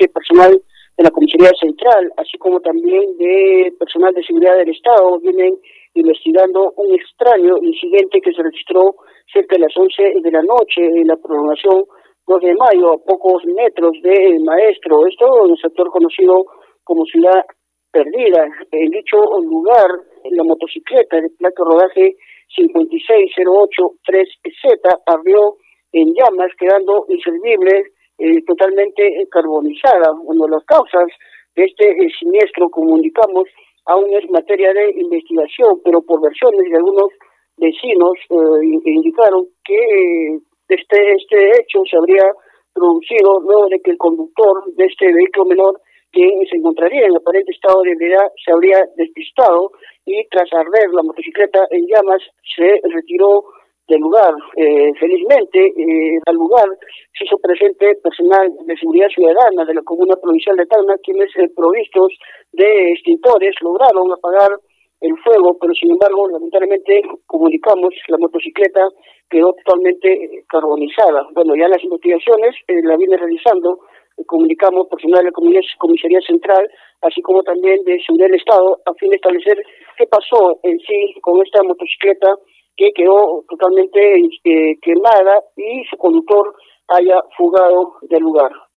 personal de la Comisaría Central, así como también de personal de seguridad del Estado, vienen investigando un extraño incidente que se registró cerca de las 11 de la noche en la prolongación 2 de Mayo, a pocos metros del Maestro. Esto en el sector conocido como Ciudad Perdida. En dicho lugar, la motocicleta de placa rodaje 56083Z ardió en llamas, quedando inservible, totalmente carbonizada. Bueno, las causas de este siniestro, como indicamos, aún es materia de investigación, pero por versiones de algunos vecinos indicaron que este hecho se habría producido luego de que el conductor de este vehículo menor, quien se encontraría en aparente estado de ebriedad, se habría despistado y tras arder la motocicleta en llamas se retiró del lugar. Felizmente, al lugar se hizo presente personal de seguridad ciudadana de la Comuna Provincial de Tacna, quienes provistos de extintores lograron apagar el fuego, pero sin embargo, lamentablemente, comunicamos, la motocicleta quedó totalmente carbonizada. Bueno, ya las investigaciones la viene realizando, comunicamos personal de la Comisaría Central, así como también de Seguridad del Estado, a fin de establecer qué pasó en sí con esta motocicleta que quedó totalmente quemada y su conductor haya fugado del lugar.